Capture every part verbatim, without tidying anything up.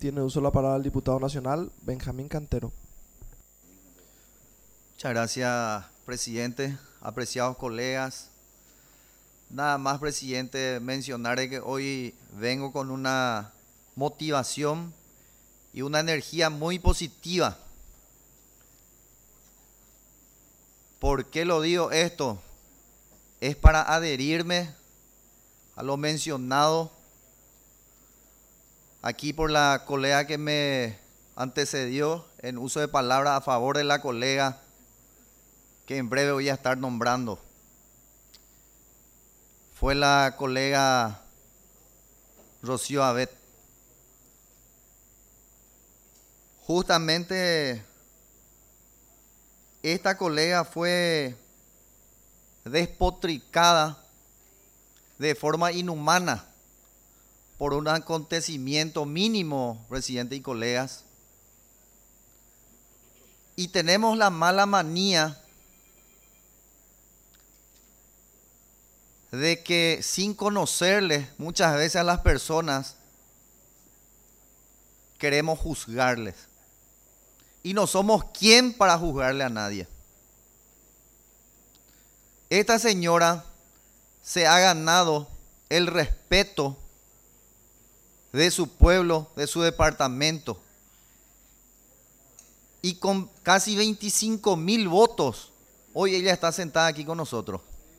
Tiene uso de la palabra el diputado nacional Benjamín Cantero. Muchas gracias, presidente. Apreciados colegas. Nada más, presidente, mencionar que hoy vengo con una motivación y una energía muy positiva. ¿Por qué lo digo esto? Es para adherirme a lo mencionado aquí por la colega que me antecedió en uso de palabras a favor de la colega que en breve voy a estar nombrando. Fue la colega Rocío Abet. Justamente esta colega fue despotricada de forma inhumana por un acontecimiento mínimo, presidente y colegas. Y tenemos la mala manía de que sin conocerles muchas veces a las personas queremos juzgarles. Y no somos quien para juzgarle a nadie. Esta señora se ha ganado el respeto de su pueblo, de su departamento. Y con casi veinticinco mil votos, hoy ella está sentada aquí con nosotros.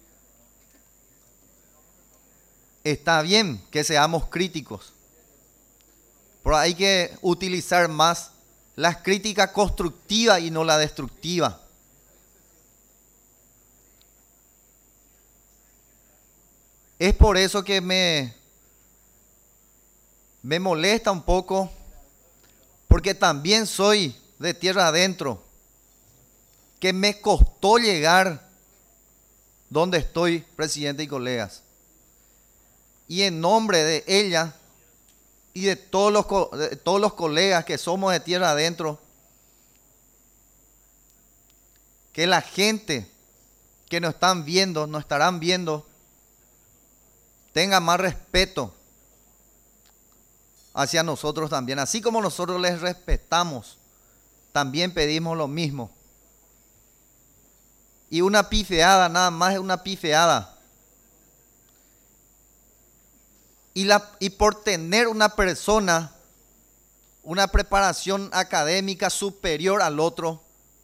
Está bien que seamos críticos, pero hay que utilizar más las críticas constructivas y no la destructiva. Es por eso que me, me molesta un poco, porque también soy de tierra adentro, que me costó llegar donde estoy, presidente y colegas. Y en nombre de ella y de todos los, de todos los colegas que somos de tierra adentro, que la gente que nos están viendo, nos estarán viendo, tenga más respeto hacia nosotros también. Así como nosotros les respetamos, también pedimos lo mismo. Y una pifeada, nada más es una pifeada. Y, la, y por tener una persona, una preparación académica superior al otro,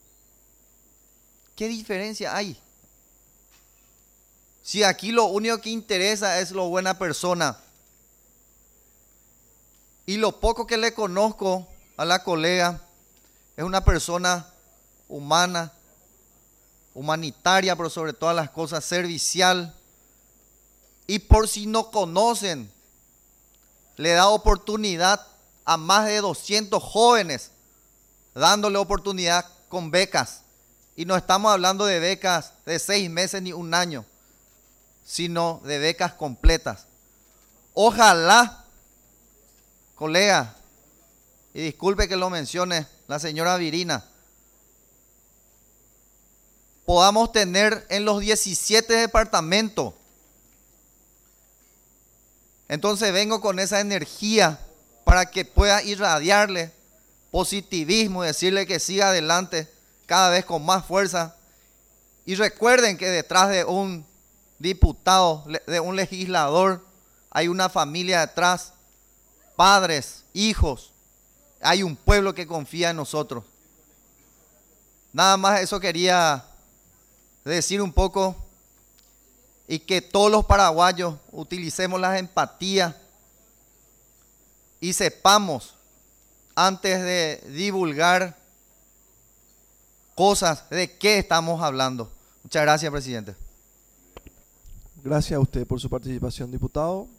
¿qué diferencia hay? Si aquí lo único que interesa es lo buena persona. Y lo poco que le conozco a la colega, es una persona humana, humanitaria, pero sobre todas las cosas servicial. Y por si no conocen, le da oportunidad a más de doscientos jóvenes, dándole oportunidad con becas. Y no estamos hablando de becas de seis meses ni un año, sino de becas completas. Ojalá, colega, y disculpe que lo mencione la señora Virina, podamos tener en los diecisiete departamentos. Entonces vengo con esa energía para que pueda irradiarle positivismo y decirle que siga adelante cada vez con más fuerza. Y recuerden que detrás de un diputado, de un legislador, hay una familia detrás, padres, hijos, hay un pueblo que confía en nosotros. Nada más eso quería decir un poco, y que todos los paraguayos utilicemos la empatía y sepamos antes de divulgar cosas de qué estamos hablando. Muchas gracias, presidente. Gracias a usted por su participación, diputado.